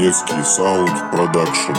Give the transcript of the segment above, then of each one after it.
Донецкий саунд продакшн.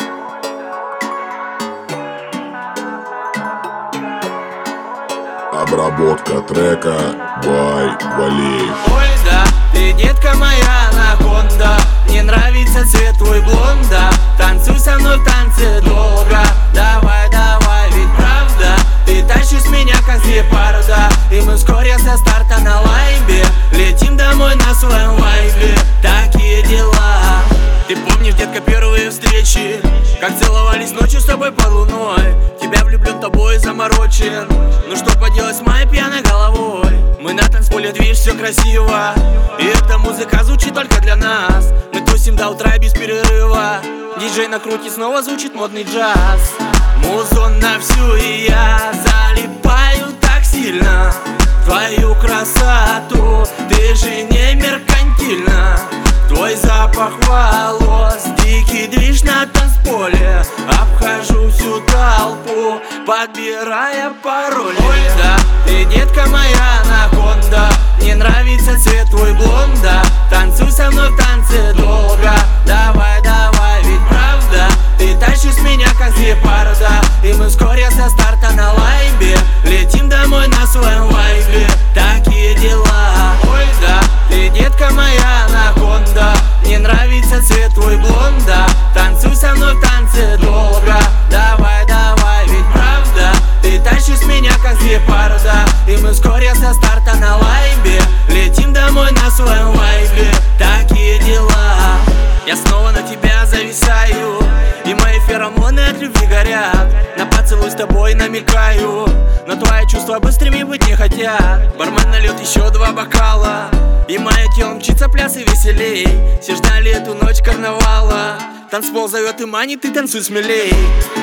Обработка трека by Валеев. Ой, да, ты детка моя анаконда, мне нравится цвет твой блонда. Танцуй со мной в танце долго, давай, давай, ведь правда ты тащишь меня как гепарда. И мы вскоре со старта на лайбе летим домой на своем вайбе. Такие дела. Ты помнишь, детка, первые встречи, как целовались ночью с тобой под луной? Тебя влюблен, тобой заморочен. Ну что поделать с моей пьяной головой? Мы на танцполе, видишь, все красиво, и эта музыка звучит только для нас. Мы тусим до утра без перерыва, диджей накрутит, снова звучит модный джаз. Музон на всю, и я залипаю так сильно в твою красоту. Ты же не меркантильна, твой запах волос, дикий движ на танцполе. Обхожу всю толпу, подбирая пароли. Ой, да, ты детка моя анаконда, мне нравится цвет твой блонда. Танцуй со мной в танце долго, давай, давай, ведь правда ты тащишь меня как гепарда. И мы вскоре со старта на лайбе летим домой на своем вайбе. Такие дела. Ой, да, ты детка моя анаконда, мне нравится цвет твой блонда. Танцуй со мной в танце долго, давай, давай, ведь правда ты тащишь меня как гепарда. И мы вскоре со старта на лайбе летим домой на своем вайбе. Такие дела. Я снова на тебя зависаю, и мои феромоны от любви горят. На поцелуй с тобой намекаю, но твои чувства быстрыми быть не хотят. Бармен нальет еще 2 бокала, и мое тело мчится пляс и веселей. Все ждали эту ночь карнавала, танцпол зовет и манит, ты танцуй смелей.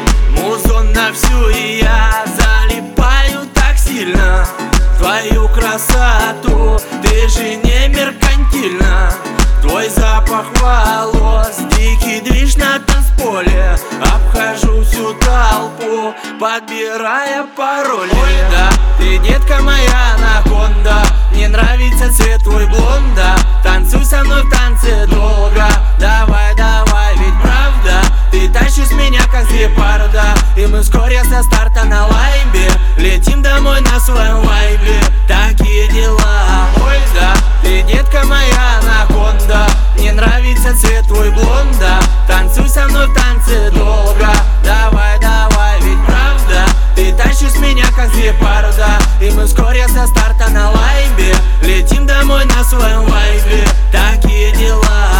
Музон на всю, и я залипаю так сильно в твою красоту. Ты же не меркантильна, твой запах волос, дикий движ на танцполе. Обхожу всю толпу, подбирая пароли. Ой, да, ты детка моя анаконда, мне нравится цвет твой блонда. Танцуй со мной в танце долго, давай, давай, ведь правда ты тащишь меня как гепарда. И мы вскоре со старта на лайбе летим домой на своем вайбе. Такие дела. Ой, да, ты детка моя анаконда, мне нравится цвет твой блонда. Танцуй со мной в танце долго, давай, давай, ведь правда ты тащишь меня как гепарда. И мы вскоре со старта на лайбе летим домой на своем вайбе. Такие дела.